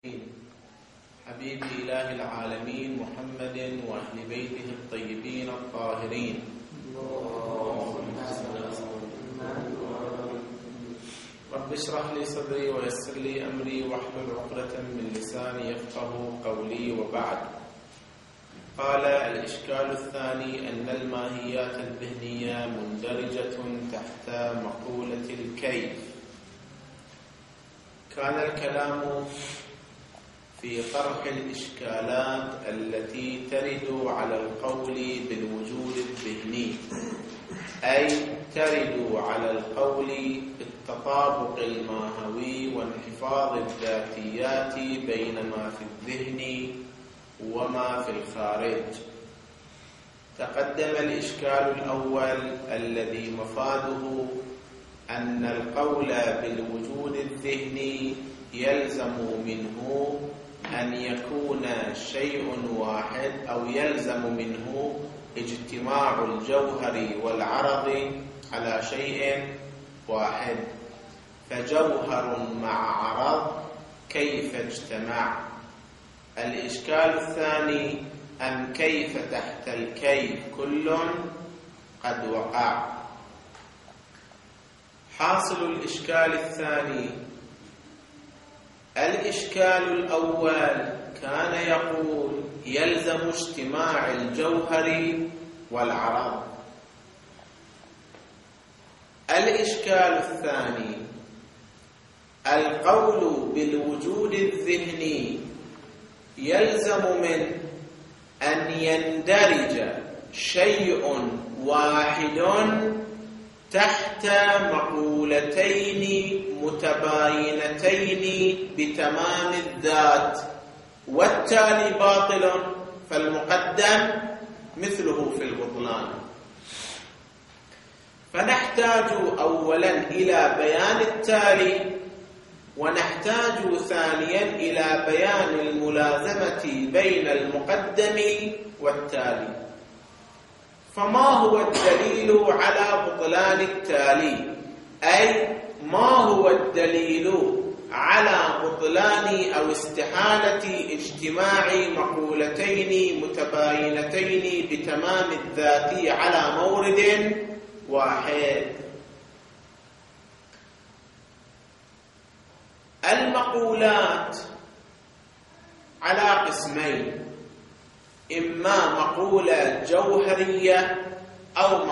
حبيب إله العالمين محمد وأهل بيته الطيبين الطاهرين. رب اشرح لي صدري ويسر لي أمري واحلل عقدة من لساني يفقه قولي. وبعد، قال الإشكال الثاني أن الماهيات الذهنية مندرجة تحت مقولة الكيف. كان الكلام في طرح الإشكالات التي ترد على القول بالوجود الذهني، أي ترد على القول بالتطابق الماهوي وانحفاظ الذاتيات بين ما في الذهن وما في الخارج. تقدم الإشكال الأول الذي مفاده أن القول بالوجود الذهني يلزم منه أن يكون شيء واحد، أو يلزم منه اجتماع الجوهر والعرض على شيء واحد. فجوهر مع عرض كيف اجتمع؟ الإشكال الثاني أم كيف تحت الكيف كل قد وقع. حاصل الإشكال الثاني: الإشكال الأول كان يقول يلزم اجتماع الجوهر والعرض. الإشكال الثاني: القول بالوجود الذهني يلزم من أن يندرج شيء واحد تحت مقولتين متباينتين بتمام الذات، والتالي باطل، فالمقدم مثله في البطلان. فنحتاج أولا إلى بيان التالي، ونحتاج ثانيا إلى بيان الملازمة بين المقدم والتالي. فما هو الدليل على بطلان التالي؟ أي ما هو الدليل على بطلان أو استحالة اجتماع مقولتين متباينتين بتمام الذات على مورد واحد؟ المقولات على قسمين: إما مقولة جوهرية أو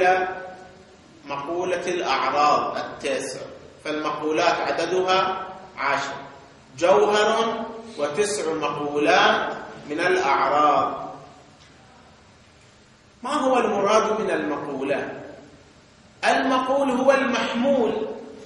مقولة الأعراض التاسع. فالمقولات عددها 10، جوهر و9 مقولات من الأعراض. ما هو المراد من المقولة؟ المقول هو المحمول،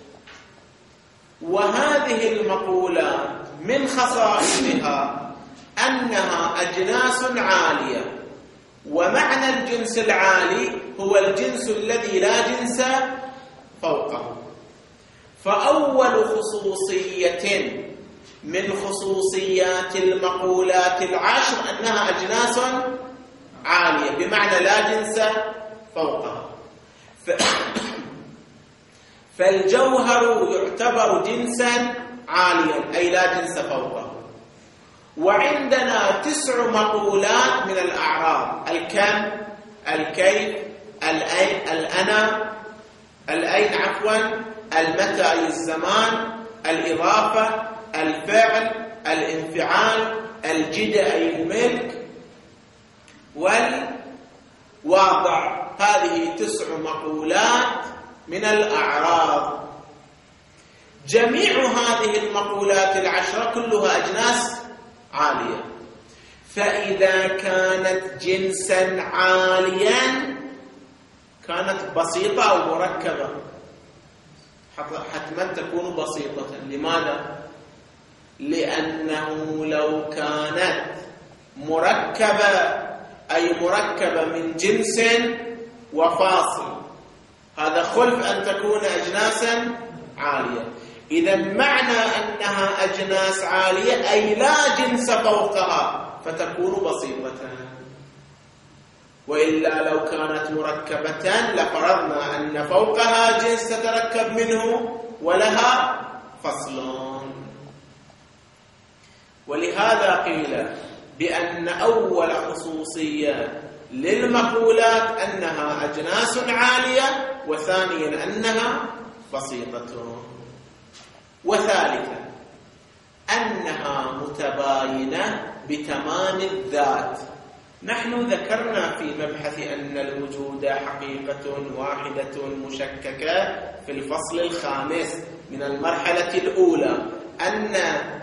وهذه المقولات من خصائصها أنها أجناس عالية، ومعنى الجنس العالي هو الجنس الذي لا جنس فوقه. فأول خصوصية من خصوصيات المقولات 10 أنها أجناس عالية، بمعنى لا جنس فوقها. فالجوهر يعتبر جنسا عاليا، أي لا جنس فوقه. وعندنا 9 مقولات من الأعراض: الكم، الكيف، الأين، المتى أي الزمان، الإضافة، الفعل، الانفعال، الجد أي الملك، والواضع. هذه 9 مقولات من الأعراض. جميع هذه المقولات 10 كلها أجناس عالية. فإذا كانت جنسا عاليا كانت بسيطة أو مركبة؟ حتما تكون بسيطة. لماذا؟ لأنه لو كانت مركبة، أي مركبة من جنس وفاصل، هذا خلف أن تكون أجناسا عالية. إذا معنى أنها أجناس عالية أي لا جنس فوقها، فتكون بسيطة. وإلا لو كانت مركبة لفرضنا أن فوقها جنس تتركب منه ولها فصل. ولهذا قيل بأن أول خصوصية للمقولات أنها أجناس عالية، وثانيا أنها بسيطة، وثالثا أنها متباينة بتمام الذات. نحن ذكرنا في مبحث أن الوجود حقيقة واحدة مشككة في الفصل الخامس من المرحلة الأولى أن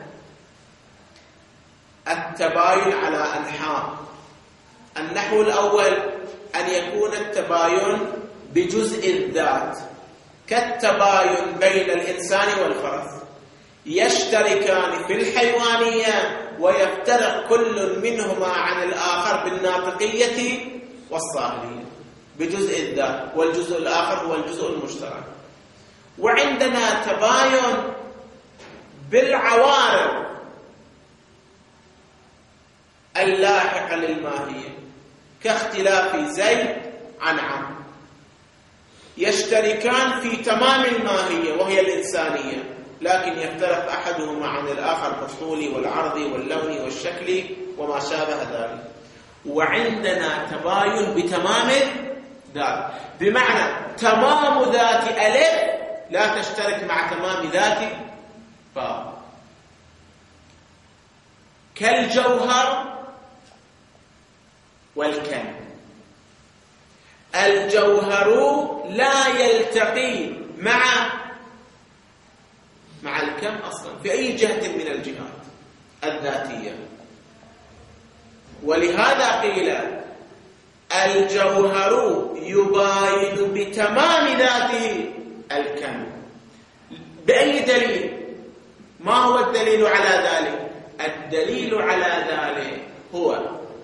التباين على أنحاء. النحو الأول أن يكون التباين بجزء الذات، كالتباين بين الإنسان والفرس، يشتركان في الحيوانية ويفترق كل منهما عن الآخر بالناطقية والصاهلية بجزء الذات، والجزء الآخر هو الجزء المشترك. وعندنا تباين بالعوارض اللاحقة للماهية، كاختلاف زيد عن عمرو، يشتركان في تمام الماهية وهي الإنسانية، لكن يختلف أحدهما عن الآخر بالطول والعرض واللون والشكل وما شابه ذلك. وعندنا تباين بتمام ذات، بمعنى تمام ذات ألف لا تشترك مع تمام ذات باء، كالجوهر والكم. الجوهر لا يلتقي مع الكم أصلا في أي جهة من الجهات الذاتية، ولهذا قيل الجوهر يباين بتمام ذاته الكم. بأي دليل؟ ما هو الدليل على ذلك؟ الدليل على ذلك هو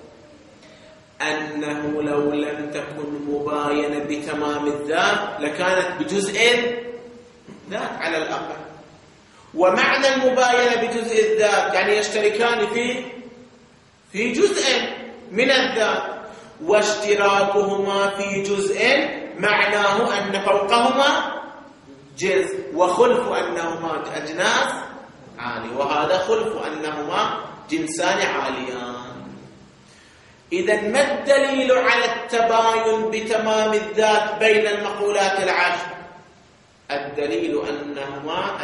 أنه لو لم تكن مباينة بتمام الذات لكانت بجزء ذات على الأقل. ومعنى المباينة بجزء الذات يعني يشتركان في جزء من الذات، واشتراكهما في جزء معناه أن فوقهما جزء، وخلف أنهما أجناس عالي، وهذا خلف أنهما جنسان عاليان. إذن ما الدليل على التباين بتمام الذات بين المقولات العشر؟ الدليل أنها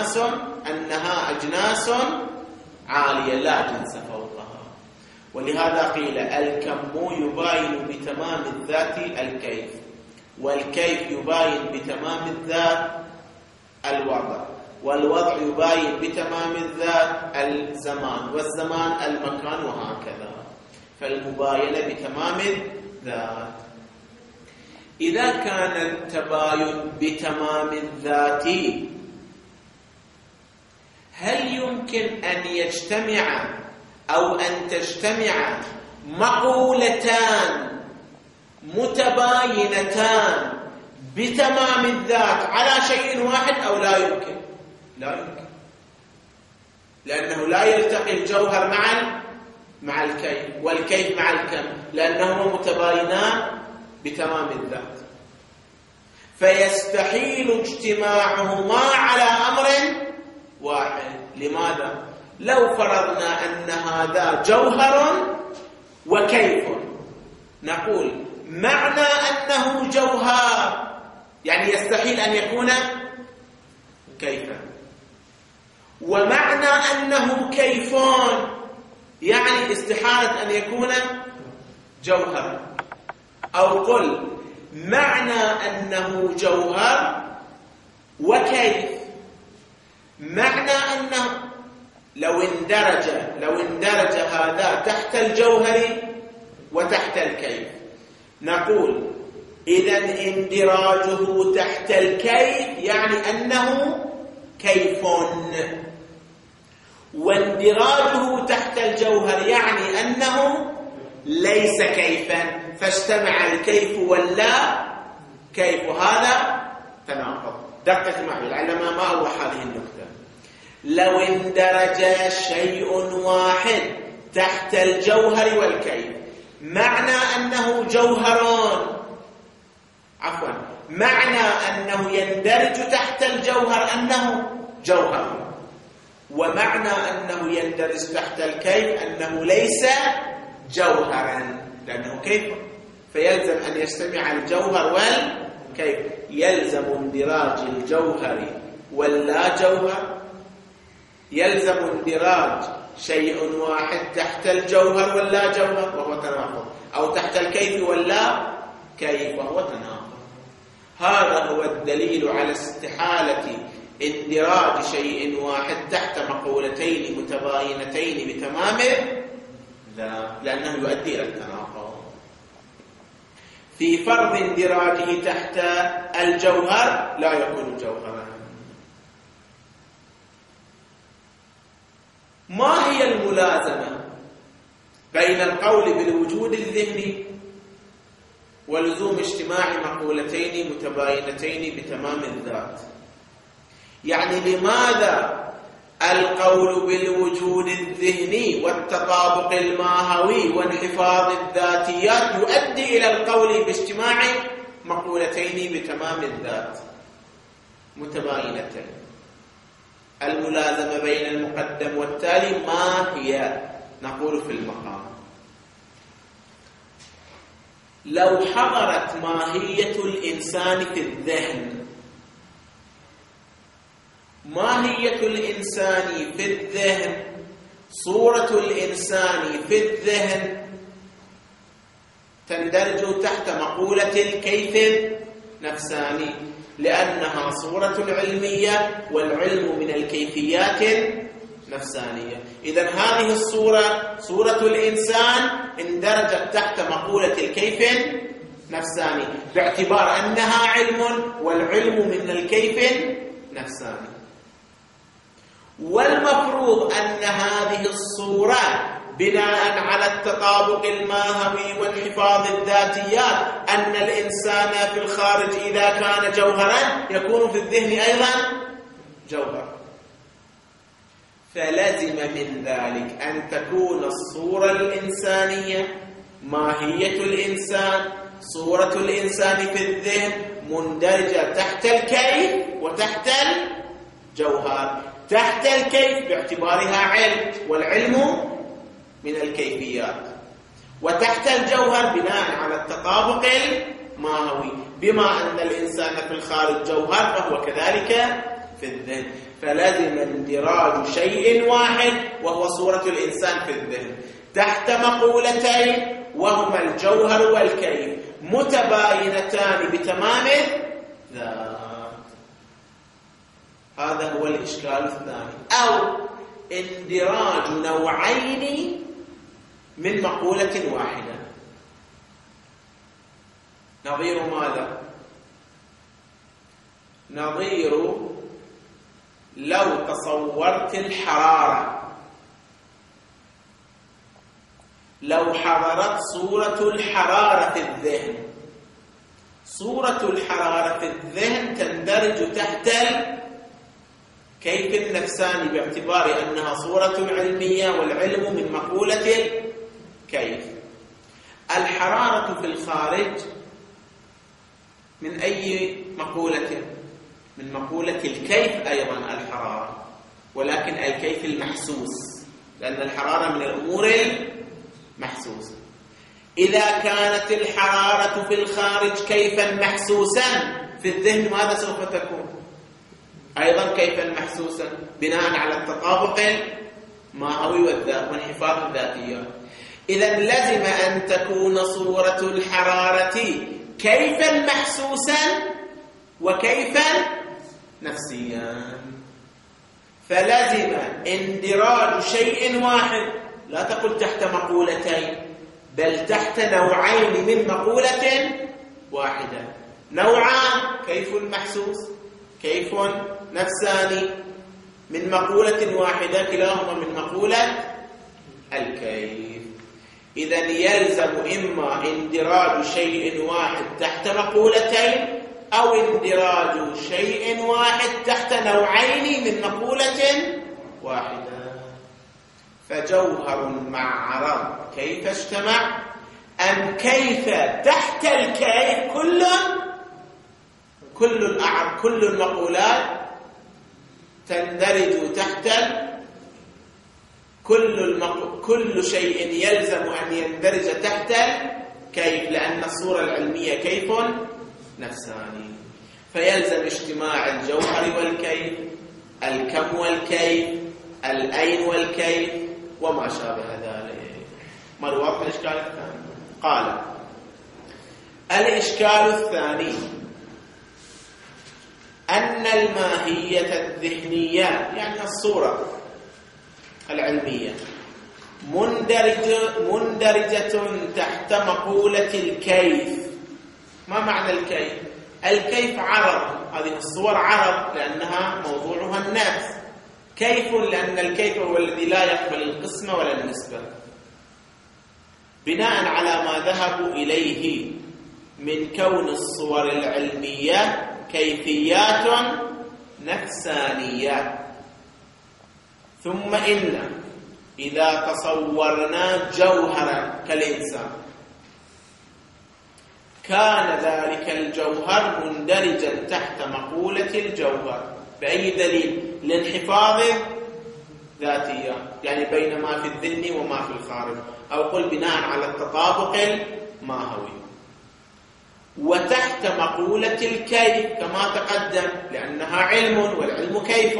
أجناس عالية لا جنس فوقها. ولهذا قيل الكم يباين بتمام الذات الكيف، والكيف يباين بتمام الذات الوضع، والوضع يباين بتمام الذات الزمان، والزمان المكان، وهكذا. فالمباينة بتمام الذات. إذا كان التباين بتمام الذات، هل يمكن أن يجتمع أو أن تجتمع مقولتان متباينتان بتمام الذات على شيء واحد أو لا يمكن؟ لا يمكن، لأنه لا يلتقي الجوهر مع الكيف، والكيف مع الكم، لأنهما متباينان بتمام الذات. فيستحيل اجتماعهما على أمر واحد. لماذا؟ لو فرضنا أن هذا جوهر وكيف، نقول معنى أنه جوهر يعني يستحيل أن يكون كيفا، ومعنى أنه كيفان يعني استحالة أن يكون جوهر. أو قل معنى أنه جوهر وكيف، معنى أنه لو اندرج هذا تحت الجوهر وتحت الكيف، نقول إذن اندراجه تحت الكيف يعني أنه كيف، واندراجه تحت الجوهر يعني أنه ليس كيفا، فاجتمع الكيف واللا كيف. هذا تناقض. دقق معي العلماء ما أوضح هذه النقطة. لو اندرج شيء واحد تحت الجوهر والكيف، معنى أنه جوهران، معنى أنه يندرج تحت الجوهر أنه جوهر، ومعنى أنه يندرج تحت الكيف أنه ليس جوهرا، لأنه كيف، فيلزم أن يجتمع الجوهر والكيف. يلزم اندراج الجوهر واللا جوهر، يلزم اندراج شيء واحد تحت الجوهر واللا جوهر وهو تناقض، أو تحت الكيف واللا كيف وهو تناقض. هذا هو الدليل على استحالة اندراج شيء واحد تحت مقولتين متباينتين بتمام لأنه يؤدي إلى التناقض. في فرض اندراجه تحت الجوهر لا يكون جوهرا. ما هي الملازمة بين القول بالوجود الذهني ولزوم اجتماع مقولتين متباينتين بتمام الذات؟ يعني لماذا القول بالوجود الذهني والتطابق الماهوي وانحفاظ الذاتيات يؤدي إلى القول باجتماع مقولتين بتمام الذات متباينتين؟ الملازمة بين المقدم والتالي ما هي؟ نقول في المقام: لو حضرت ماهية الإنسان في الذهن، ماهية الإنسان في الذهن، صورة الإنسان في الذهن تندرج تحت مقولة الكيف نفساني، لأنها صورة علمية والعلم من الكيفيات نفسانية. إذن هذه الصورة، صورة الإنسان، اندرجت تحت مقولة الكيف نفساني باعتبار أنها علم والعلم من الكيف نفساني. والمفروض أن هذه الصورة بناء على التطابق الماهوي وانحفاظ الذاتيات أن الإنسان في الخارج إذا كان جوهرا يكون في الذهن أيضا جوهر. فلزم من ذلك أن تكون الصورة الإنسانية، ماهية الإنسان، صورة الإنسان في الذهن مندرجة تحت الكيف وتحت الجوهر. تحت الكيف باعتبارها علم والعلم من الكيفيات، وتحت الجوهر بناء على التطابق الماهوي، بما أن الإنسان في الخارج جوهر فهو كذلك في الذهن. فلازم اندراج شيء واحد وهو صورة الإنسان في الذهن تحت مقولتين وهما الجوهر والكيف متباينتان بتمام الذات. هذا هو الإشكال الثاني. أو اندراج نوعين من مقولة واحدة. نظير ماذا؟ نظير لو تصورت الحرارة، لو حضرت صورة الحرارة في الذهن، صورة الحرارة في الذهن تندرج تحت الكيف النفساني باعتبار أنها صورة علمية والعلم من مقولة الكيف. الحرارة في الخارج من أي مقولة؟ من مقولة الكيف أيضا الحرارة، ولكن الكيف المحسوس، لأن الحرارة من الأمور المحسوسة. إذا كانت الحرارة في الخارج كيفا محسوسا في الذهن ماذا سوف تكون؟ أيضا كيفا محسوسا بناء على التطابق الماهوي وانحفاظ الذاتيات. إذا لزم أن تكون صورة الحرارة كيفا محسوسا وكيفا نفسيا. فلزم اندراج شيء واحد، لا تقل تحت مقولتين، بل تحت نوعين من مقولة واحدة. نوعان: كيف محسوس، كيف نفساني، من مقولة واحدة، كلاهما من مقولة الكيف. إذن يلزم إما اندراج شيء واحد تحت مقولتين أو اندراج شيء واحد تحت نوعين من مقولة واحدة. فجوهر مع عرض كيف اجتمع؟ أم كيف تحت الكيف كل المقولات تندرج تحت كل شيء يلزم أن يندرج تحت كيف، لأن الصورة العلمية كيف نفساني، فيلزم اجتماع الجوهر والكيف، الكم والكيف، الأين والكيف وما شابه ذلك. ما الواضح الإشكال الثاني؟ قال: الإشكال الثاني أن الماهية الذهنية يعني الصورة العلمية مندرجة تحت مقولة الكيف. ما معنى الكيف؟ الكيف عرض، هذه الصور عرض لأنها موضوعها النفس. كيف لأن الكيف هو الذي لا يقبل القسمة ولا النسبة، بناء على ما ذهبوا إليه من كون الصور العلمية كيفيات نفسانية. ثم إن إذا تصورنا جوهرا كالإنسان كان ذلك الجوهر مندرجا تحت مقولة الجوهر. بأي دليل؟ لانحفاظ ذاتية، يعني بين ما في الذهن وما في الخارج، أو قل بناء على التطابق الماهوي. وتحت مقولة الكيف كما تقدم لأنها علم، والعلم كيف.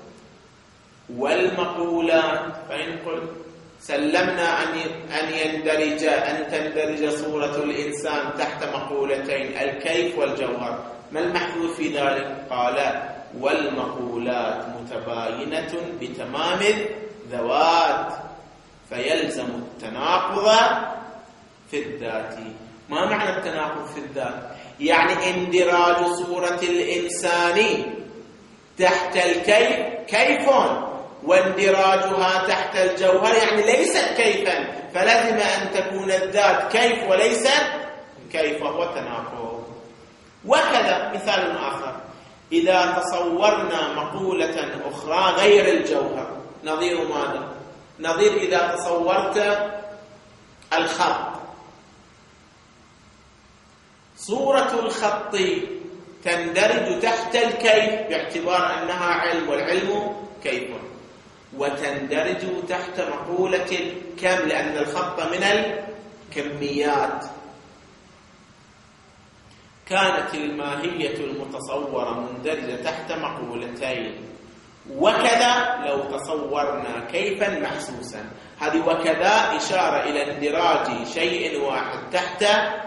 والمقولات فإن قل سلمنا أن تندرج صورة الإنسان تحت مقولتين الكيف والجوهر، ما المحذوف في ذلك؟ قال: والمقولات متباينة بتمام الذوات فيلزم التناقض في الذات. ما معنى التناقض في الذات؟ يعني اندراج صورة الإنسان تحت الكيف كيف، واندراجها تحت الجوهر يعني ليست كيفا، فلازم أن تكون الذات كيف وليست كيف، وهو تناقض. وكذا مثال آخر: إذا تصورنا مقولة أخرى غير الجوهر، نظير ماذا؟ نظير إذا تصورت الخط، صورة الخط تندرج تحت الكيف باعتبار أنها علم، والعلم كيف، وتندرج تحت مقولة الكم لأن الخط من الكميات. كانت الماهية المتصورة مندرجة تحت مقولتين. وكذا لو تصورنا كيفا محسوسا، هذه وكذا إشارة إلى اندراج شيء واحد تحت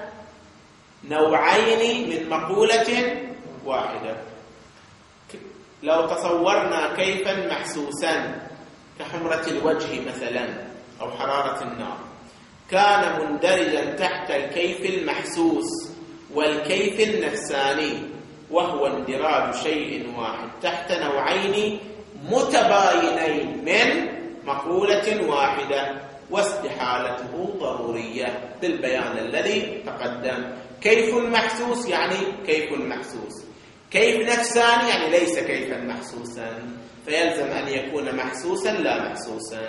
نوعين من مقولة واحدة. لو تصورنا كيفا محسوسا كحمرة الوجه مثلا أو حرارة النار، كان مندرجا تحت الكيف المحسوس والكيف النفساني، وهو اندراج شيء واحد تحت نوعين متباينين من مقولة واحدة، واستحالته ضرورية بالبيان الذي تقدم. كيف محسوس يعني كيف محسوس، كيف نفساني يعني ليس كيفا محسوسا، فيلزم أن يكون محسوسا لا محسوسا.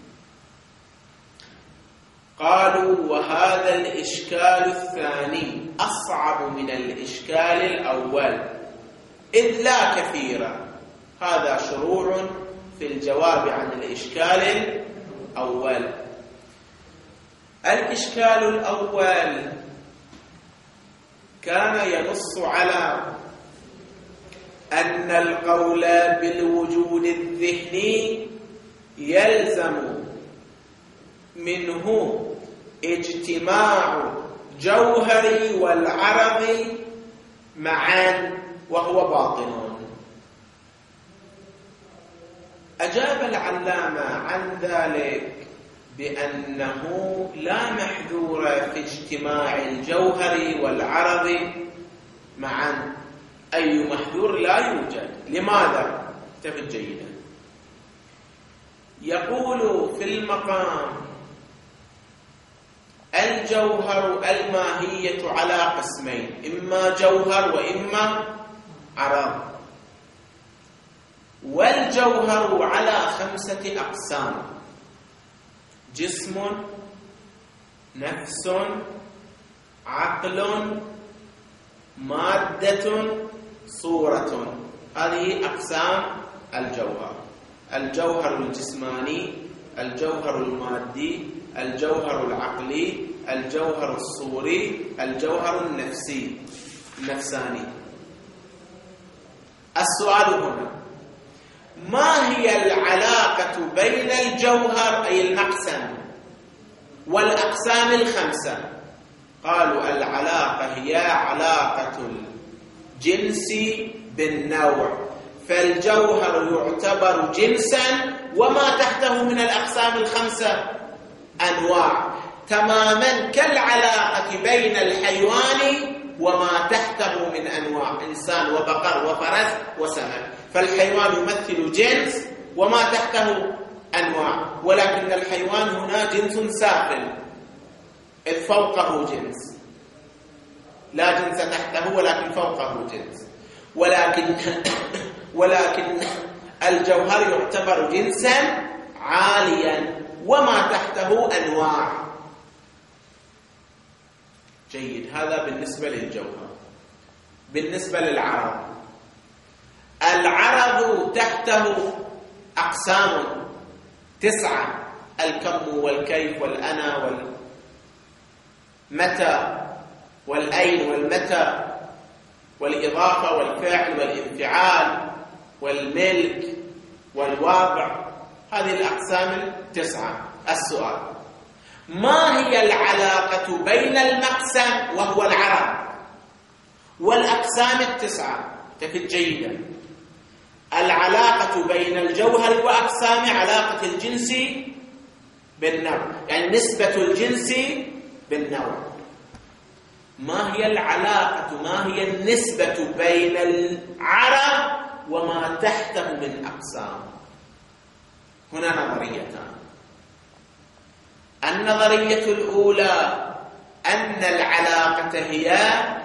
قالوا: وهذا الإشكال الثاني أصعب من الإشكال الأول إذ لا كثير. هذا شروع في الجواب عن الإشكال الأول. الإشكال الأول كان ينص على أن القول بالوجود الذهني يلزم منه اجتماع جوهري والعرض معا وهو باطن. أجاب العلامة عن ذلك بأنه لا محذور في اجتماع الجوهر والعرض معا، أي محذور لا يوجد. لماذا؟ انتبه جيدا. يقول في المقام: الجوهر الماهية على قسمين، إما جوهر وإما عرض، والجوهر على 5 أقسام: جسم، نفس، عقل، مادة، صورة. هذه أقسام الجوهر: الجوهر الجسماني، الجوهر المادي، الجوهر العقلي، الجوهر الصوري، الجوهر النفساني. السؤال هنا: ما هي العلاقة بين الجوهر أي المقسم والأقسام الخمسة؟ قالوا العلاقة هي علاقة الجنس بالنوع، فالجوهر يعتبر جنسا وما تحته من الأقسام الخمسة أنواع، تماما كالعلاقة بين الحيوان وما تحته من أنواع، إنسان وبقر وفرس وسمك. فالحيوان يمثل جنس وما تحته أنواع، ولكن الحيوان هنا جنس سافل إذ فوقه جنس، لا جنس تحته ولكن فوقه جنس. ولكن الجوهر يعتبر جنسا عاليا وما تحته أنواع. جيد، هذا بالنسبة للجوهر. بالنسبة للعرض، العرض تحته أقسام 9: الكم والكيف والأنا والمتى والأين والمتى والإضافة والفعل والانفعال والملك والواقع، هذه الأقسام 9. السؤال: ما هي العلاقة بين المقسم وهو العرض والأقسام 9؟ تكد جيدا. العلاقة بين الجوهر وأقسام علاقة الجنس بالنوع، يعني نسبة الجنس بالنوع. ما هي العلاقة، ما هي النسبة بين العرض وما تحته من أقسام؟ هنا نظريتان. النظرية الأولى أن العلاقة هي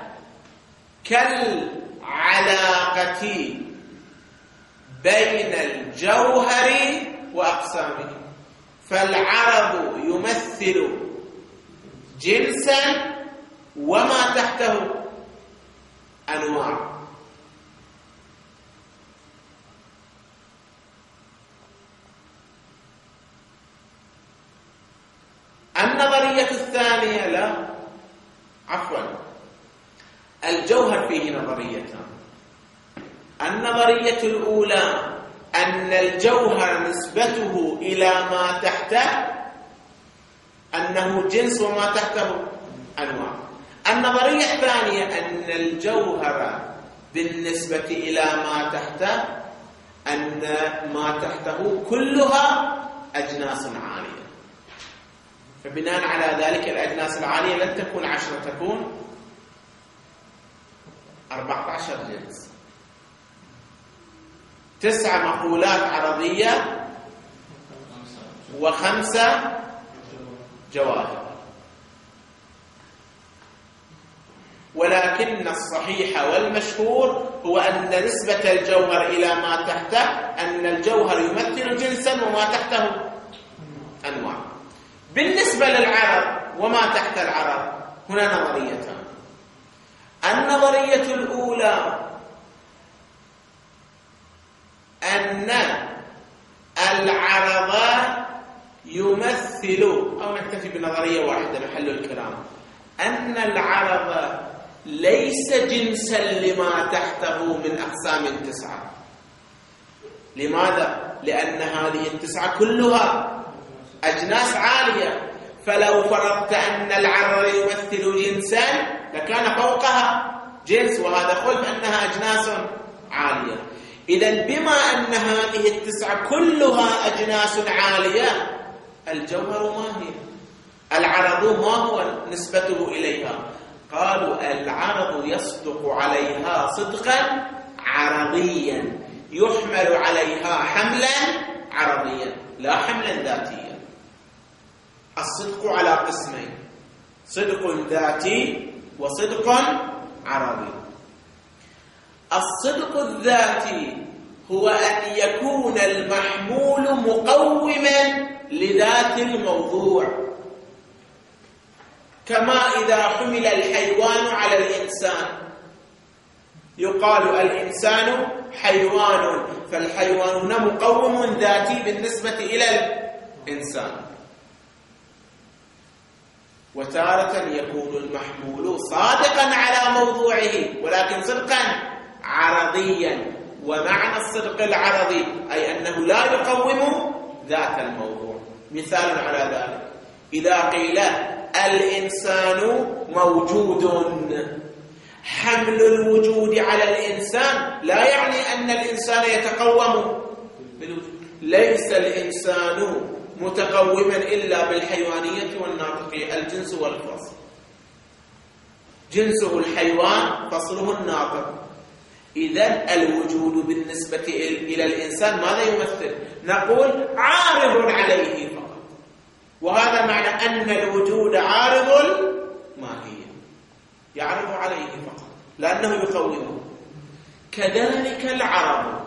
كالعلاقة بين الجوهر وأقسامه، فالعرض يمثل جنسا وما تحته أنواع. النظرية الثانية الجوهر فيه نظريتان. النظرية الأولى أن الجوهر نسبته إلى ما تحته أنه جنس وما تحته أنواع. النظرية الثانية أن الجوهر بالنسبة إلى ما تحته أن ما تحته كلها أجناس عالية، فبناء على ذلك الأجناس العالية لن تكون 10، تكون 14 جنس. 9 مقولات عرضية و5 جواهر. ولكن الصحيح والمشهور هو أن نسبة الجوهر إلى ما تحته أن الجوهر يمثل جنسا وما تحته أنواع. بالنسبة للعرض وما تحت العرض هنا نظريتان. النظرية الأولى أن العرض يمثل، أو نكتفي بنظرية واحدة محل الكلام، أن العرض ليس جنسا لما تحته من أقسام 9. لماذا؟ لأن هذه 9 كلها أجناس عالية، فلو فرضت أن العرض يمثل جنسا لكان فوقها جنس، وهذا خلف أنها أجناس عالية. إذن بما أن هذه 9 كلها أجناس عالية، الجوهر ما هي؟ العرض ما هو نسبته إليها؟ قالوا العرض يصدق عليها صدقا عرضيا، يحمل عليها حملا عرضيا لا حملا ذاتيا. الصدق على قسمين: صدق ذاتي وصدق عرضي. الصدق الذاتي هو أن يكون المحمول مقوما لذات الموضوع، كما إذا حمل الحيوان على الإنسان يقال الإنسان حيوان، فالحيوان هنا مقوم ذاتي بالنسبة إلى إنسان، وتارة يكون المحمول صادقا على موضوعه ولكن صدقا عرضيا. ومعنى الصدق العرضي أي أنه لا يقوم ذات الموضوع. مثال على ذلك إذا قيل الإنسان موجود، حمل الوجود على الإنسان لا يعني أن الإنسان يتقوم بالوجود. ليس الإنسان متقوما إلا بالحيوانية والناطقية، الجنس والفصل. جنسه الحيوان، فصله الناطق. إذن الوجود بالنسبة إلى الإنسان ماذا يمثل؟ نقول عارض عليه فقط، وهذا معنى أن الوجود عارض الماهية، يعرض عليه فقط لأنه يقومه. كذلك العرض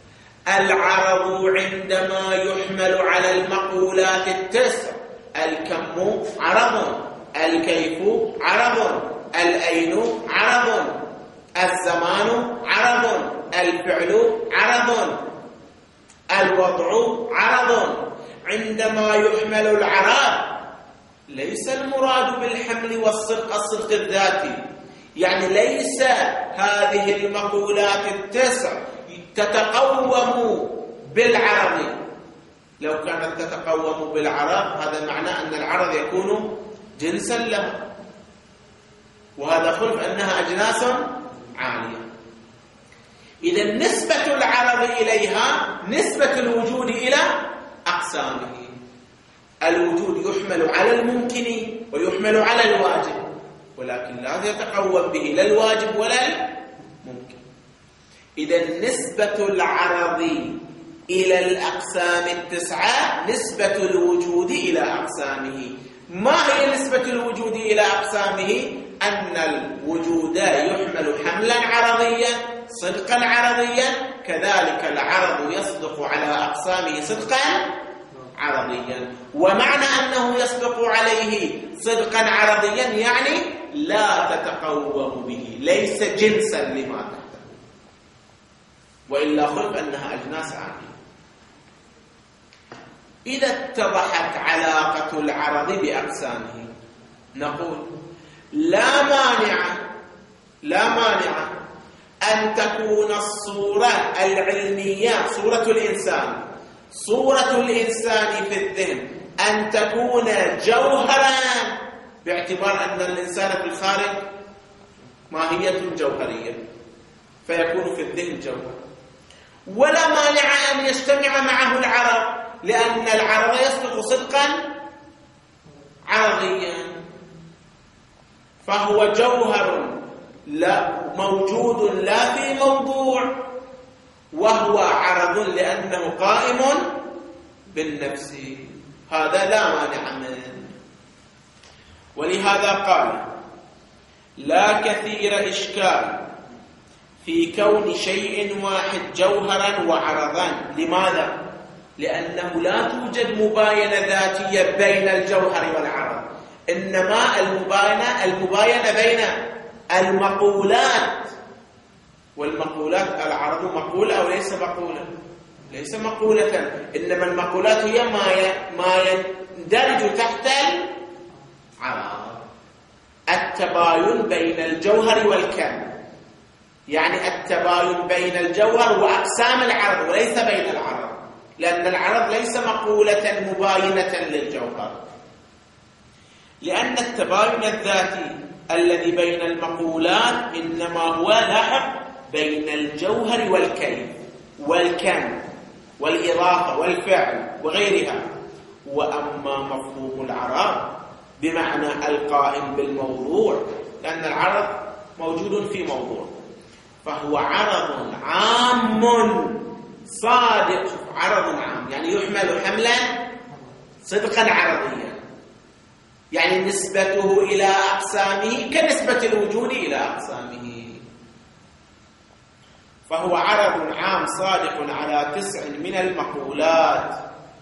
عندما يحمل على المقولات التسع: الكم عرض، الكيف عرض، الأين عرض، الزمان عرض، الفعل عرض، الوضع عرض. عندما يحمل العرض ليس المراد بالحمل والصدق الصدق الذاتي، يعني ليس هذه المقولات التسع تتقوم بالعرض. لو كانت تتقوم بالعرض هذا معناه أن العرض يكون جنسا لها، وهذا خلف أنها أجناس عالية. إذا نسبة العرض إليها نسبة الوجود إلى أقسامه. الوجود يحمل على الممكن ويحمل على الواجب، ولكن لا يتقوم به لا الواجب ولا الممكن. إذا نسبة العرض إلى الأقسام التسعة نسبة الوجود إلى أقسامه. ما هي نسبة الوجود إلى أقسامه؟ أن الوجود يحمل حملا عرضيا صدقا عرضيا، كذلك العرض يصدق على أقسامه صدقا عرضيا. ومعنى أنه يصدق عليه صدقا عرضيا يعني لا تتقوم به، ليس جنسا لما تحته، وإلا خلف أنها أجناس عالية. إذا اتضحت علاقة العرض بأقسامه نقول لا مانع أن تكون الصورة العلمية صورة الإنسان في الذهن أن تكون جوهرا، باعتبار أن الإنسان في الخارج ماهية جوهرية فيكون في الذهن جوهر. ولا مانع أن يجتمع معه العرض، لأن العرض يصدق صدقا عرضيا، فهو جوهر لا موجود لا في موضوع، وهو عرض لأنه قائم بالنفس. هذا لا مانع منه. ولهذا قال: لا كثير إشكال في كون شيء واحد جوهرا وعرضا. لماذا؟ لأنه لا توجد مباينة ذاتية بين الجوهر والعرض، إنما المباينة بين المقولات. والمقولات العرض مقولة أو ليس مقولة؟ ليس مقولة، إنما المقولات هي ما يندرج تحت العرض. التباين بين الجوهر والكم، يعني التباين بين الجوهر وأقسام العرض وليس بين العرض، لأن العرض ليس مقولة مباينة للجوهر. لأن التباين الذاتي الذي بين المقولات إنما هو لاحق بين الجوهر والكيف والكم والإضافة والفعل وغيرها. وأما مفهوم العرض بمعنى القائم بالموضوع، لأن العرض موجود في موضوع، فهو عرض عام صادق. عرض عام يعني يحمل حملا صدقا عرضيا، يعني نسبته إلى أقسامه كنسبة الوجود إلى أقسامه. فهو عرض عام صادق على 9 من المقولات.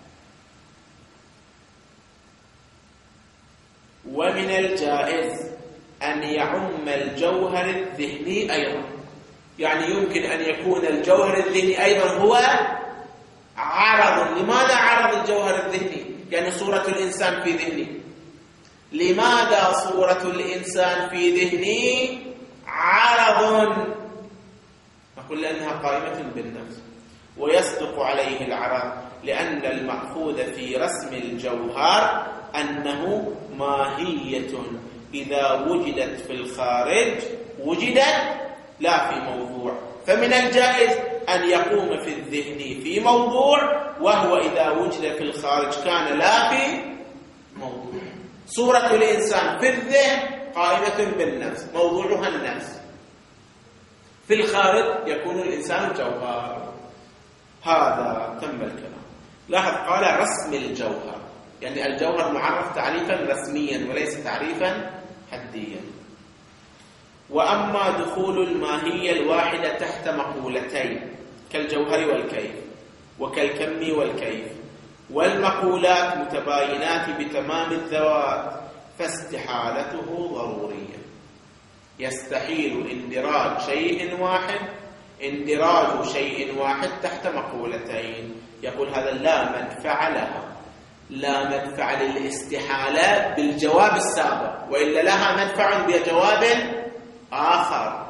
ومن الجائز أن يعم الجوهر الذهني أيضا، يعني يمكن أن يكون الجوهر الذهني أيضا هو عرض. لماذا عرض الجوهر الذهني؟ يعني صورة الإنسان في ذهني. لماذا صورة الإنسان في ذهني عرض؟ نقول لأنها قائمة بالنفس، ويصدق عليه العرض لأن المأخوذ في رسم الجوهر أنه ماهية إذا وجدت في الخارج وجدت لا في موضوع، فمن الجائز أن يقوم في الذهن في موضوع، وهو إذا وجد في الخارج كان لا في موضوع. صورة الإنسان في الذهن قائمة بالنفس، موضوعها النفس، في الخارج يكون الإنسان جوهر. هذا تم الكلام. لاحظ قال رسم الجوهر، يعني الجوهر معرف تعريفا رسميا وليس تعريفا حديا. وأما دخول الماهية الواحدة تحت مقولتين كالجوهر والكيف وكالكم والكيف والمقولات متباينات بتمام الذوات فاستحالته ضرورية. يستحيل اندراج شيء واحد تحت مقولتين. يقول هذا لا مدفع لها، لا مدفع للاستحالة بالجواب السابق، وإلا لها مدفع بجواب آخر.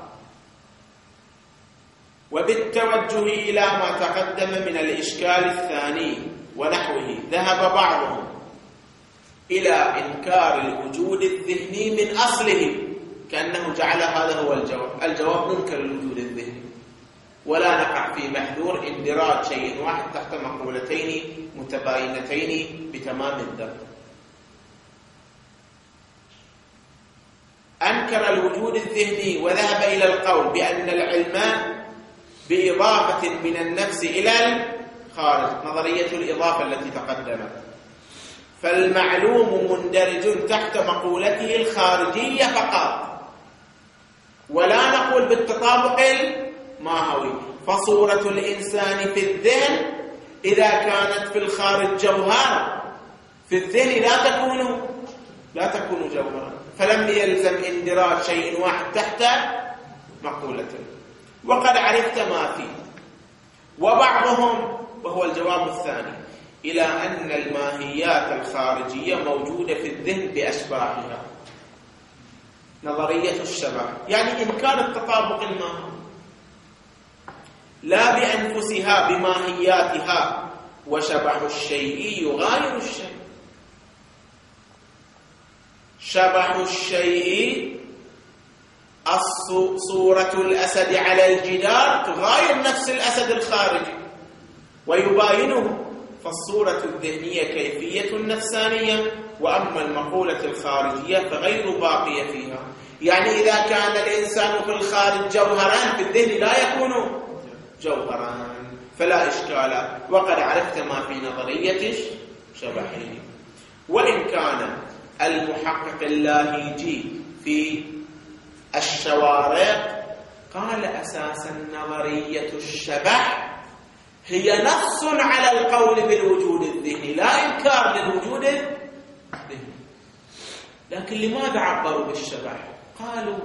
وبالتوجه إلى ما تقدم من الإشكال الثاني ونحوه ذهب بعضهم إلى إنكار الوجود الذهني من أصله، كأنه جعل هذا هو الجواب ننكر الوجود الذهني ولا نقع في محذور اندراج شيء واحد تحت مقولتين متباينتين بتمام الضبط. أنكر الوجود الذهني وذهب إلى القول بأن العلم بإضافة من النفس إلى الخارج، نظرية الإضافة التي تقدمت، فالمعلوم مندرج تحت مقولته الخارجية فقط، ولا نقول بالتطابق الماهوي. فصورة الإنسان في الذهن إذا كانت في الخارج جوهر، في الذهن لا تكون جوهرا، فلم يلزم اندراج شيء واحد تحت مقولته. وقد عرفت ما فيه. وبعضهم، وهو الجواب الثاني، إلى أن الماهيات الخارجية موجودة في الذهن بأشباهها، نظرية الشبه، يعني إمكان التطابق الماهوي، لا بأنفسها بماهياتها. وشبه الشيء يغاير الشيء، شبه الشيء صورة الأسد على الجدار تغاير نفس الأسد الخارجي ويباينه، فالصورة الذهنية كيفية نفسانية، وأما المقولة الخارجية فغير باقية فيها. يعني إذا كان الإنسان في الخارج جوهران، في الذهن لا يكون جوهران، فلا إشكال. وقد عرفت ما في نظرية الشبهين. وإن كان المحقق اللاهيجي في الشوارق قال أساسا نظرية الشبه هي نص على القول بالوجود الذهني، لا إنكار للوجود الذهني. لكن لماذا عبروا بالشبه؟ قالوا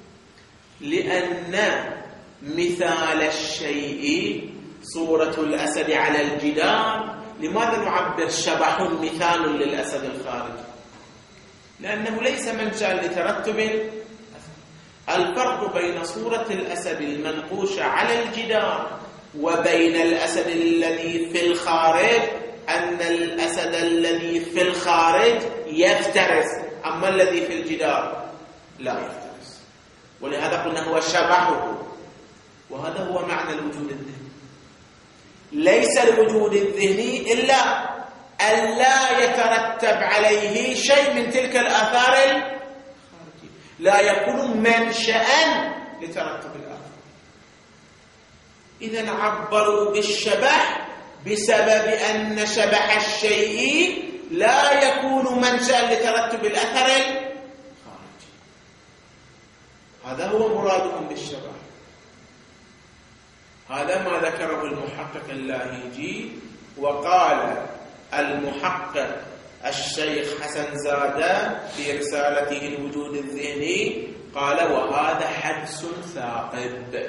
لأن مثال الشيء صورة الأسد على الجدار، لماذا نعبر شبح مثال للأسد الخارجي؟ لأنه ليس منشأ لترتب. الفرق بين صورة الأسد المنقوشة على الجدار وبين الأسد الذي في الخارج أن الأسد الذي في الخارج يفترس، أما الذي في الجدار لا يفترس، ولهذا قلنا هو شبهه. وهذا هو معنى الوجود الذهني. ليس الوجود الذهني إلا أن لا يترتب عليه شيء من تلك الآثار الخارجية، لا يكون منشأ لترتب الآثار. إذن عبروا بالشبه بسبب أن شبح الشيء لا يكون منشأ لترتب الأثر الخارجي. هذا هو مرادهم بالشبه. هذا ما ذكره المحقق اللاهيجي. وقال المحقق الشيخ حسن زادة في رسالته الوجود الذهني، قال وهذا حدس ثاقب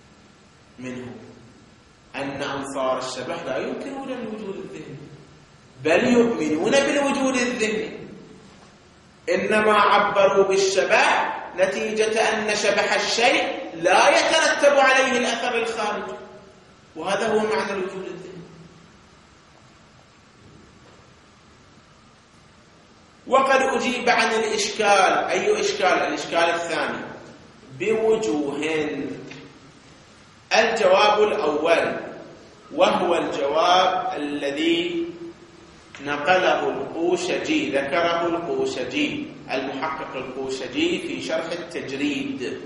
منه أن أنصار الشبه لا ينكرون الوجود الذهني، بل يؤمنون بالوجود الذهني، إنما عبروا بالشبه نتيجة أن شبح الشيء لا يترتب عليه الأثر الخارجي، وهذا هو معنى الوجود الذهني. وقد أجيب عن الإشكال. أي إشكال؟ الإشكال الثاني بوجوه. الجواب الأول، وهو الجواب الذي نقله القوشجي، ذكره القوشجي المحقق القوشجي في شرح التجريد.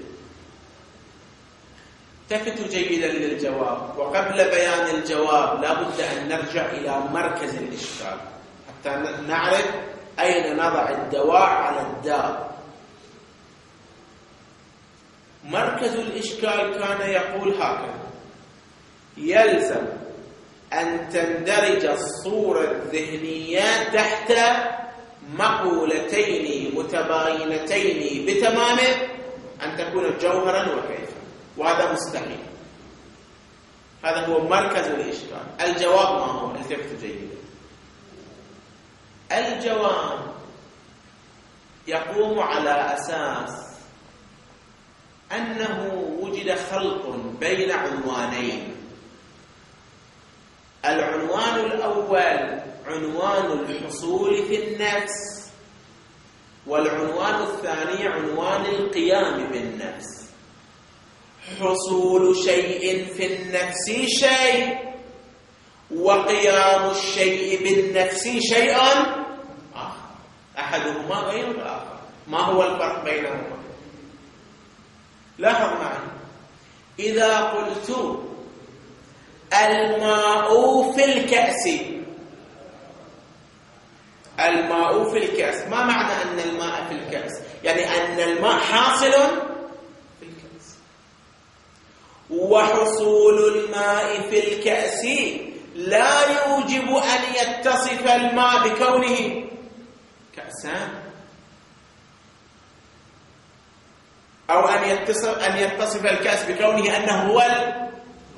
التفتوا جيدا للجواب، وقبل بيان الجواب لا بد أن نرجع إلى مركز الإشكال حتى نعرف أين نضع الدواء على الداء. مركز الإشكال كان يقول هكذا: يلزم أن تندرج الصورة الذهنية تحت مقولتين متباينتين بتمام أن تكون جوهرا وكيفا، وهذا مستحيل. هذا هو مركز الإشكال. الجواب ما هو؟ التفتوا جيدا. الجواب يقوم على أساس أنه وجد خلط بين عنوانين. العنوان الأول عنوان الحصول في النفس، والعنوان الثاني عنوان القيام بالنفس. حصول شيء في النفس شيء، وقيام الشيء بالنفس شيء آخر، أحدهما غير الآخر. ما هو الفرق بينهما؟ لاحظ معي، إذا قلت الماء في الكأس، الماء في الكأس، ما معنى أن الماء في الكأس؟ يعني أن الماء حاصل في الكأس، وحصول الماء في الكأس لا يوجب أن يتصف الماء بكونه كأسا، أو أن يتصف الكأس بكونه أنه هو الماء.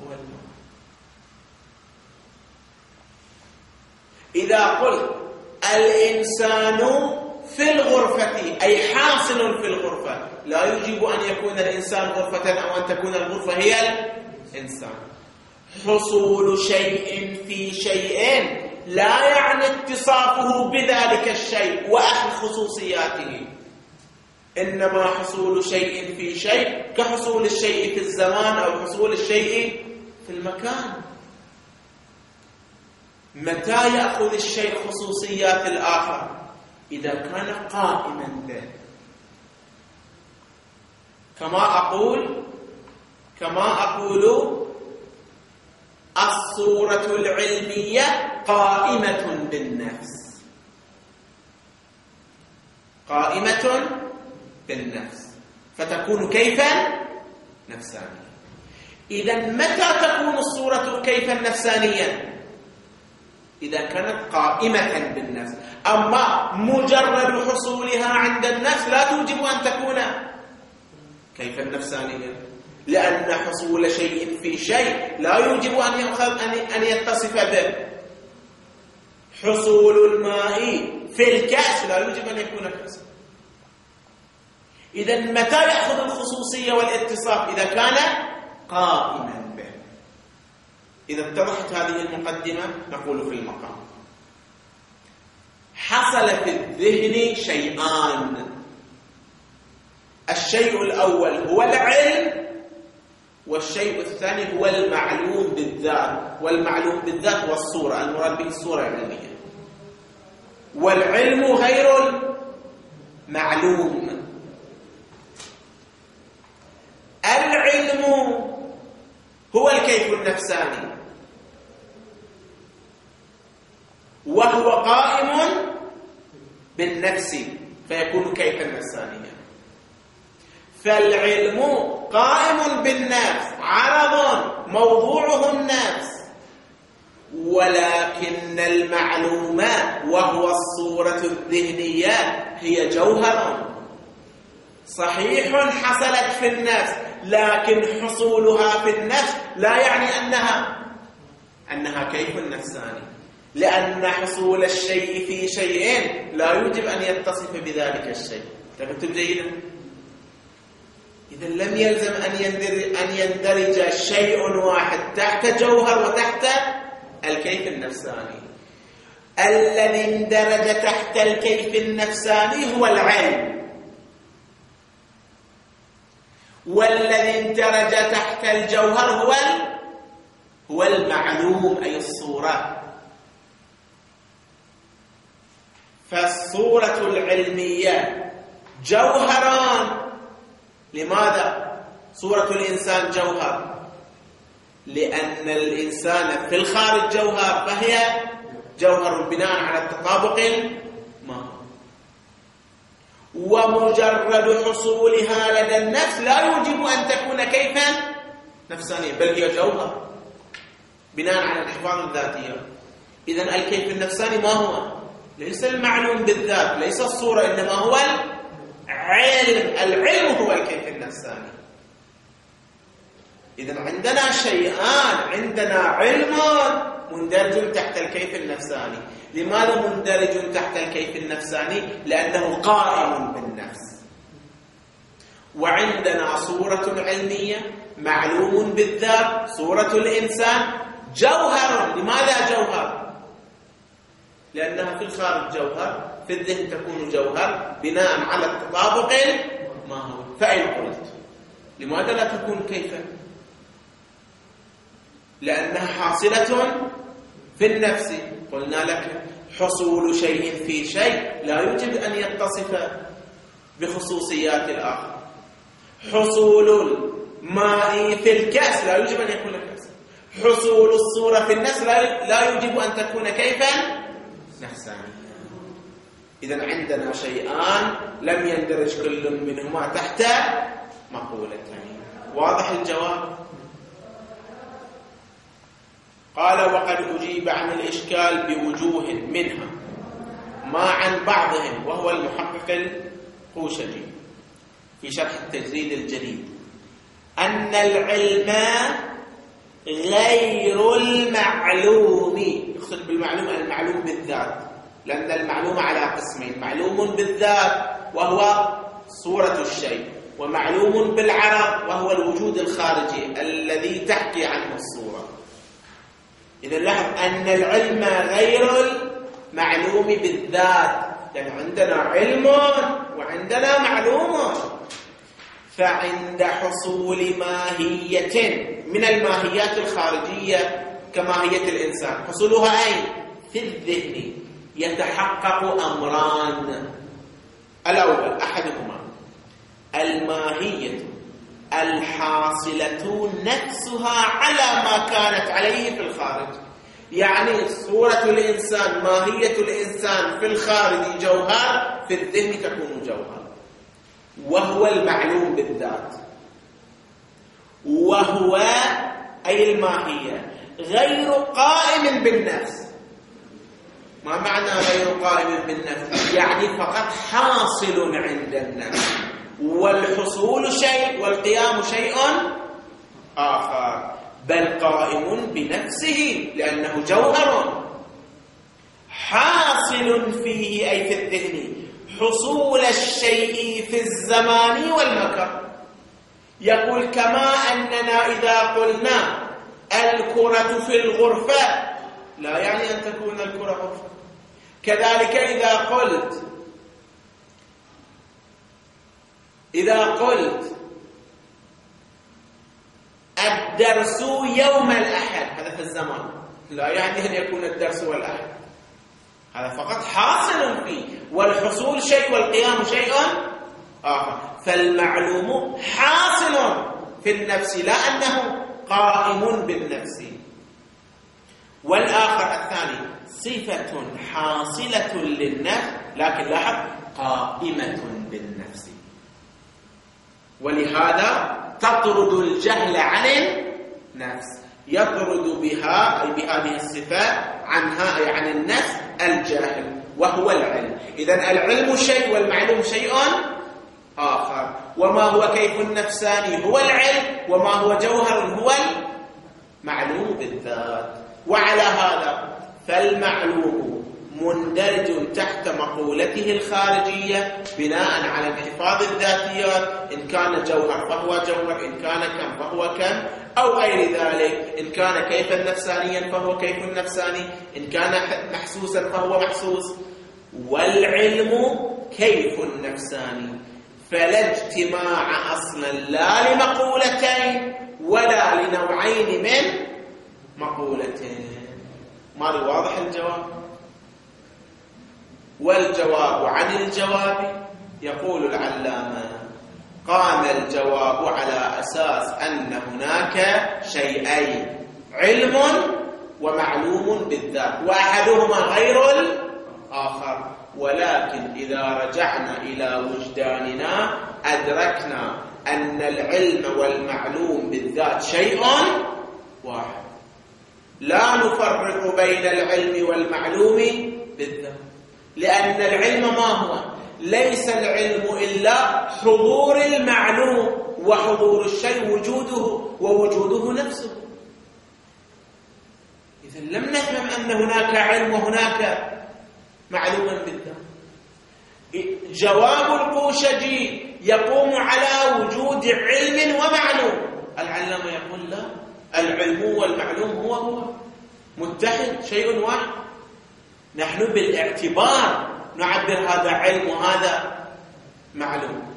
إذا قلت الإنسان في الغرفة أي حاصل في الغرفة، لا يجب أن يكون الإنسان غرفة أو أن تكون الغرفة هي الإنسان. حصول شيء في شيء لا يعني اتصافه بذلك الشيء وأخذ خصوصياته، إنما حصول شيء في شيء كحصول الشيء في الزمان أو حصول الشيء في المكان. متى يأخذ الشيء خصوصيات الآخر؟ إذا كان قائما به. كما أقول الصورة العلمية قائمة بالنفس، قائمة بالنفس، فتكون كيفا نفسانية. إذا متى تكون الصورة كيفا نفسانية؟ إذا كانت قائمة بالنفس. أما مجرد حصولها عند النفس لا توجب أن تكون كيفا نفسانية، لأن حصول شيء في شيء لا يوجب أن يتصف به. حصول الماء في الكأس لا يوجب أن يكون كأسا. إذا متى يأخذ الخصوصية والاتصاف؟ إذا كان قائما به. إذا اتضحت هذه المقدمة نقول في المقام: حصل في الذهن شيئان. الشيء الأول هو العلم، والشيء الثاني هو المعلوم بالذات. والمعلوم بالذات هو الصورة، المراد به الصورة العلمية. والعلم غير المعلوم. العلم هو الكيف النفساني، وهو قائم بالنفس فيكون كيفا نفسانيا. فالعلم قائم بالنفس، عرض موضوعه النفس، ولكن المعلوم وهو الصورة الذهنية هي جوهر صحيح حصلت في النفس، لكن حصولها في النفس لا يعني أنها كيف نفساني، لأن حصول الشيء في شيء لا يوجب أن يتصف بذلك الشيء. تفهمتم جيدا؟ إذا لم يلزم أن يندرج شيء واحد تحت جوهر وتحت الكيف النفساني. الذي اندرج تحت الكيف النفساني هو العلم، والذي اندرج تحت الجوهر هو المعلوم أي الصورة. فالصورة العلمية جوهران. لماذا؟ صورة الإنسان جوهر لأن الإنسان في الخارج جوهر، فهي جوهر بناء على التطابق الماهي. ومجرد حصولها لدى النفس لا يوجب أن تكون كيفا نفسانيا، بل هي جوهر بناء على الحفاظ الذاتية. إذن الكيف النفساني ما هو؟ ليس المعلوم بالذات، ليس الصورة، إنما هو العلم. العلم هو الكيف النفساني. إذن عندنا شيئان، عندنا علم مندرج تحت الكيف النفساني. لماذا مندرج تحت الكيف النفساني؟ لأنه قائم بالنفس. وعندنا صورة علمية معلوم بالذات، صورة الإنسان جوهر. لماذا جوهر؟ لأنها في الخارج جوهر، في الذهن تكون جوهر بناء على التطابق الماهي. فأين قلت لماذا لا تكون كيفا؟ لأنها حاصلة في النفس. قلنا لك حصول شيء في شيء لا يوجب أن يتصف بخصوصيات الآخر. حصول الماء في الكأس لا يوجب أن يكون كأسا. حصول الصورة في النفس لا يوجب أن تكون كيفا نفسانيا. إذن عندنا شيئان لم يندرج كل منهما تحت مقولتين. واضح الجواب؟ قال: وقد أجيب عن الإشكال بوجوه، منها ما عن بعضهم، وهو المحقق القوشجي في شرح التجريد الجديد، أن العلم غير المعلوم. يقصد بالمعلوم المعلوم بالذات، لأن المعلوم على قسمين: معلوم بالذات وهو صورة الشيء، ومعلوم بالعرض وهو الوجود الخارجي الذي تحكي عنه الصورة. إذا لاحظ أن العلم غير المعلوم بالذات، يعني عندنا علم وعندنا معلوم. فعند حصول ماهية من الماهيات الخارجية كماهية الإنسان، حصولها أين؟ في الذهن، يتحقق أمران. الأول أحدهما الماهية الحاصلة نفسها على ما كانت عليه في الخارج. يعني صورة الإنسان، ماهية الإنسان في الخارج جوهر، في الذهن تكون جوهر، وهو المعلوم بالذات. وهو أي الماهية غير قائم بالنفس. ما معنى غير قائم بالنفس؟ يعني فقط حاصل عند النفس، والحصول شيء والقيام شيء آخر، بل قائم بنفسه لأنه جوهر حاصل فيه أي في الذهن حصول الشيء في الزمان والمكان. يقول: كما أننا إذا قلنا الكرة في الغرفة لا يعني أن تكون الكرة غرفة، كذلك إذا قلت الدرس يوم الأحد، هذا في الزمان، لا يعني أن يكون الدرس والأحد، هذا فقط حاصل فيه، والحصول شيء والقيام شيء آخر. فالمعلوم حاصل في النفس لا أنه قائم بالنفس. والآخر الثاني صفة حاصلة للنفس، لكن لاحظ قائمة بالنفس، ولهذا تطرد الجهل عن النفس. يطرد بها أي بهذه الصفات عنها أي عن النفس الجاهل، وهو العلم. إذن العلم شيء والمعلوم شيء آخر. وما هو كيف النفساني هو العلم، وما هو جوهر هو المعلوم بالذات. وعلى هذا فالمعلوم مندرج تحت مقولته الخارجية بناء على انحفاظ الذاتيات، إن كان جوهر فهو جوهر، إن كان كم فهو كم، أو غير ذلك، إن كان كيفا نفسانيا فهو كيف نفساني، إن كان محسوسا فهو محسوس. والعلم كيف نفساني، فلا اجتماع أصلا لا لمقولتين ولا لنوعين من مقولتين. مالي واضح الجواب؟ والجواب عن الجواب يقول العلامة: قام الجواب على أساس أن هناك شيئين، علم ومعلوم بالذات، وأحدهما غير الآخر، ولكن إذا رجعنا إلى وجداننا أدركنا أن العلم والمعلوم بالذات شيء واحد، لا نفرق بين العلم والمعلوم بالذات، لأن العلم ما هو؟ ليس العلم إلا حضور المعلوم، وحضور الشيء وجوده، ووجوده نفسه. إذن لم نفهم أن هناك علم وهناك معلوم بالذات. جواب القوشجي يقوم على وجود علم ومعلوم، العلامة يقول لا، العلم والمعلوم هو متحد، شيء واحد. نحن بالاعتبار نعبر هذا علم وهذا معلوم،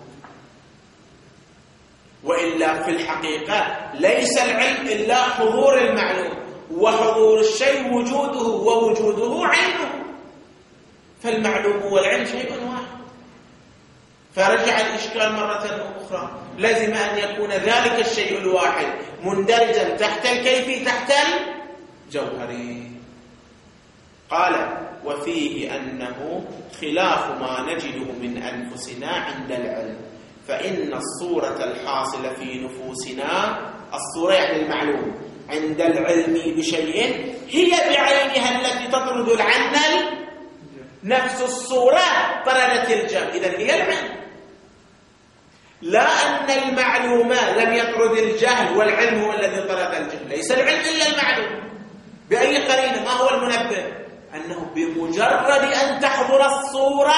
وإلا في الحقيقة ليس العلم إلا حضور المعلوم، وحضور الشيء وجوده، ووجوده علمه، فالمعلوم والعلم شيء واحد. فرجع الإشكال مرة أخرى، لازم أن يكون ذلك الشيء الواحد مندرجا تحت الكيفي، تحت الجوهري. قال: وفيه أنه خلاف ما نجده من أنفسنا عند العلم، فإن الصورة الحاصلة في نفوسنا، الصورة يعني المعلوم، عند العلم بشيء هي بعينها التي تطرد العن، نفس الصورة طردت الجهل، إذن هي العلم. لا أن المعلوم لم يطرد الجهل والعلم هو الذي طرد الجهل، ليس العلم إلا المعلوم. بأي قرينة؟ ما هو المنبه؟ أنه بمجرد أن تحضر الصورة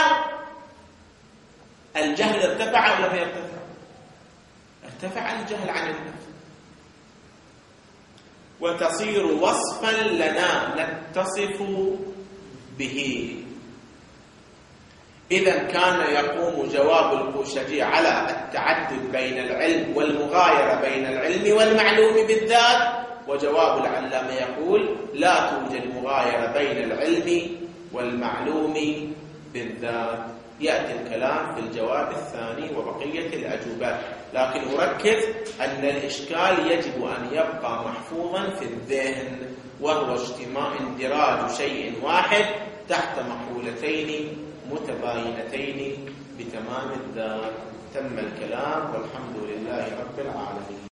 الجهل ارتفع أو لم يرتفع؟ ارتفع الجهل عن النفس، وتصير وصفا لنا نتصف به. إذا كان يقوم جواب القوشجي على التعدد بين العلم والمغايرة بين العلم والمعلوم بالذات، وجواب العلامة يقول لا توجد مغايرة بين العلم والمعلوم بالذات. يأتي الكلام في الجواب الثاني وبقية الأجوبات، لكن أركز أن الإشكال يجب أن يبقى محفوظا في الذهن، وهو اندراج شيء واحد تحت مقولتين متباينتين بتمام الذات. تم الكلام والحمد لله رب العالمين.